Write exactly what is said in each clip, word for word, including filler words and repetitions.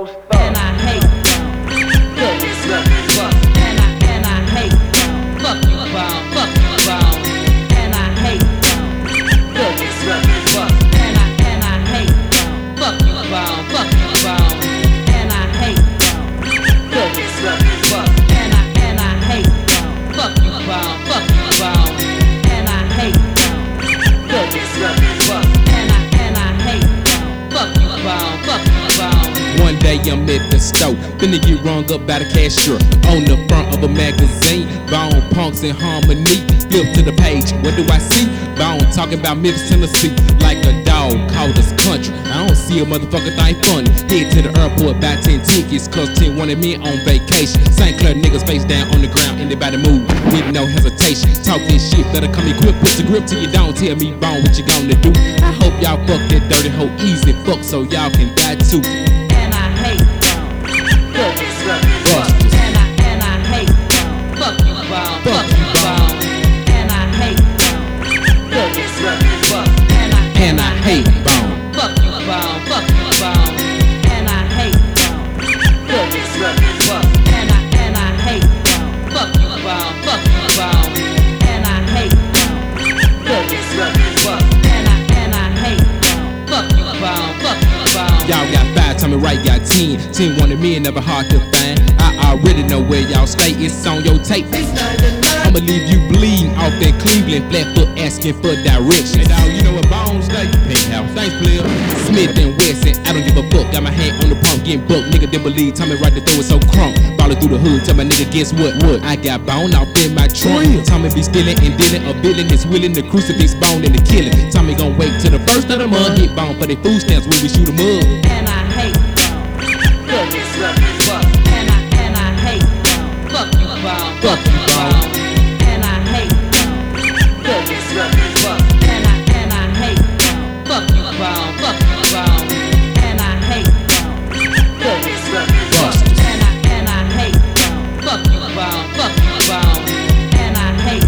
And I hate good fuck. And I and I hate fuck you brown, fuck you brown. And I hate good fuck. And I and I hate fuck you brown, fuck you brown. And I hate good fuck. And I and I hate fuck you brown, fuck you brown. And I hate good fuck. And I and I hate fuck you brown, fuck you brown. One day I'm at the store, finna get rung up by the cashier. On the front of a magazine, Bone Punks in Harmony. Flip to the page, what do I see? Bone talking about Memphis, Tennessee, like a dog called us country. I don't see a motherfucker thing funny. Head to the airport, buy ten tickets, cause ten wanted me on vacation. Saint Clair niggas face down on the ground, anybody move with no hesitation. Talk this shit, better come equipped, put the grip till you don't tell me, Bone, what you gonna do? I hope y'all fuck that dirty hoe easy, fuck so y'all can die too. And I hate good fuck. And I and I hate fuck you brown, fuck you brown. And I hate good fuck. And I And I hate Bone. fuck you brown, fuck you brown. And I hate good fuck. And I and I hate fuck you brown, fuck you brown. And I hate good fuck. And I and I hate fuck you brown, fuck you brown. Y'all got five, tell me right, got ten. Ten wanted me, never hard to find. I already know where y'all stay, it's on your tape. I'ma leave you bleeding off in Cleveland, Flatfoot asking for directions. Hey dawg, you know what Bone stay? Pink House, thanks player. Smith and Wesson, I don't give a fuck. Got my hand on the pump, getting booked. Nigga didn't believe, tell me right to throw it so crunk. Ballin' through the hood, tell my nigga guess what? What? I got Bone off in my trunk. Tommy be stealing and dealing, a villain is willing to crucifix Bone and the killing. Tommy gon' wait till the first of the month, hit Bone for their food stamps when we shoot 'em up. And I hate good fuck. And I and I hate fuck you brown, Fuck you brown. And I hate good fuck. And I and I hate fuck you brown, fuck you brown. And I hate good fuck. And I and I hate fuck you brown, fuck you brown. And I hate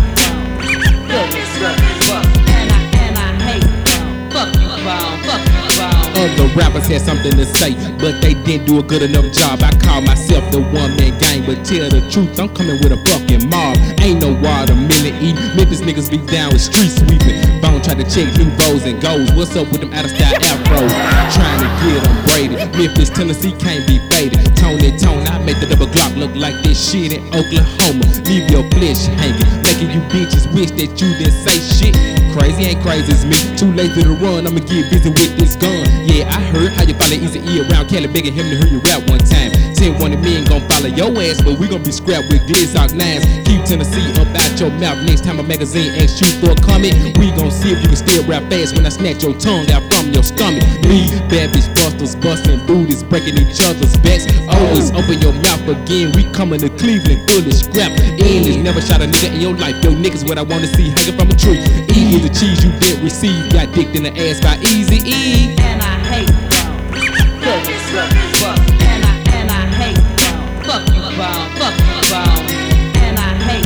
good fuck. And I and I hate fuck you brown, fuck you brown. Other rappers had something to say, but they didn't do a good enough job. I call myself the one-man gang, but tell the truth, I'm coming with a fucking mob. Ain't no watermelon eat. Memphis niggas be down with street sweeping. Bone try to check new bows and goals. What's up with them out-of-style afros? Trying to get them braided. Memphis, Tennessee can't be faded. Tony, Tone, I make the double Glock look like this shit in Oklahoma. Leave your flesh hanging, making you bitches wish that you didn't say shit. Crazy ain't crazy as me. Too lazy to run, I'ma get busy with this gun. Yeah, I heard how you follow Easy E around Cali, begging him to hear you rap one time. Ten wanted me ain't gon' follow your ass, but we gon' be scrapped with Glizzock nines. Keep Tennessee up out your mouth. Next time a magazine asks you for a comment, we gon' see if you can still rap fast when I snatch your tongue out from your stomach. Me, bad bitch busters, busting booties, breaking each other's backs. Always open your mouth again. We coming to Cleveland, full of scrap. Endless, never shot a nigga in your life. Yo, niggas what I wanna see hanging from a tree. E is the cheese you didn't receive. Got dicked in the ass by Easy E. And I hate good fuck. And I and I hate fuck you brown, fuck you brown. And I hate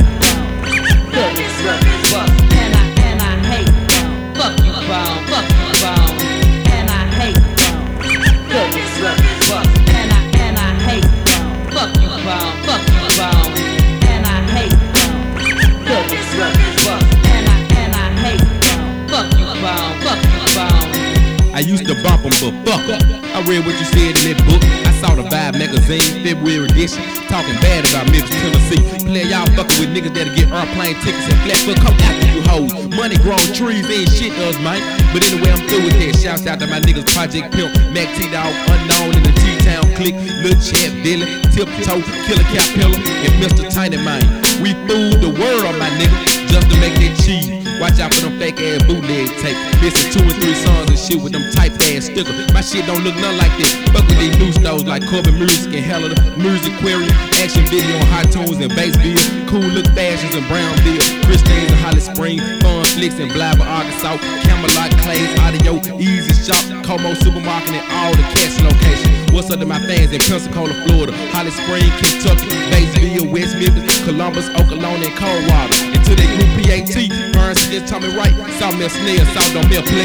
good fuck. And I and I hate fuck you brown, fuck you brown. And I hate good fuck. And I and I hate fuck you brown, fuck you brown. And I hate good fuck. And I and I hate fuck you brown, fuck you brown. I used to bump them, but fuck up. I read what you said in that book. I saw the Vibe magazine, February edition, talking bad about Memphis, Tennessee. Play y'all fucking with niggas that'll get airplane tickets and Flatfoot. Come after you hoes. Money grown trees ain't shit to us, man. But anyway, I'm through with that. Shouts out to my niggas, Project Pimp, Mac T-Dog, Unknown in the T-Town Click, Lil Champ, Dylan, Tiptoe, Killer Capella, and Mister Tiny Man. We fooled the world, my nigga, just to make that cheese. Watch out for them fake ass bootleg tape. Missing two and three songs and shit with them type ass stickers. My shit don't look nothing like this. Fuck with these new stores like Corbin Music and Hella the Music Aquarium. Action video on Hot Tunes and Batesville. Cool look fashions in Brownville. Christine's in Holly Springs. Fun Flicks in Blythe, Arkansas. Camelot Clays, Audio, Easy Shop, Como Supermarket, and all the cast locations. What's up to my fans in Pensacola, Florida, Holly Springs, Kentucky, Batesville, West Memphis, Columbus, Oklahoma, and Coldwater. And to the group P A T, Burns just tell me right. South Mill Snail, South don't Mill Play.